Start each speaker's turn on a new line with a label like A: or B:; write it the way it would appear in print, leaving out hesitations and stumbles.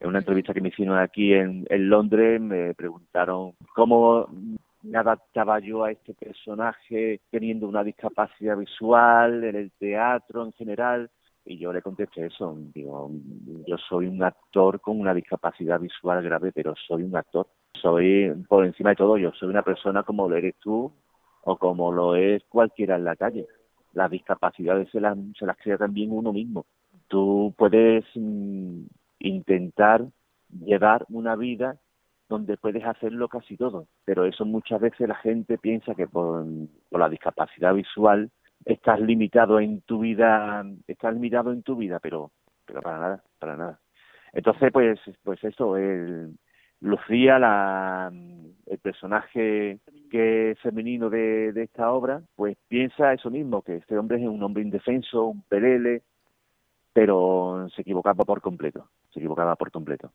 A: En una entrevista que me hicieron aquí en Londres me preguntaron cómo me adaptaba yo a este personaje teniendo una discapacidad visual en el teatro en general. Y yo le contesté eso, digo, yo soy un actor con una discapacidad visual grave, pero soy un actor. Soy, por encima de todo, yo soy una persona como lo eres tú o como lo es cualquiera en la calle. Las discapacidades se las crea también uno mismo. Tú puedes intentar llevar una vida donde puedes hacerlo casi todo, pero eso muchas veces la gente piensa que por la discapacidad visual estás limitado en tu vida, pero para nada, para nada. Entonces, pues eso, Lucía, el personaje que es femenino de esta obra, pues piensa eso mismo, que este hombre es un hombre indefenso, un pelele, pero se equivocaba por completo, se equivocaba por completo.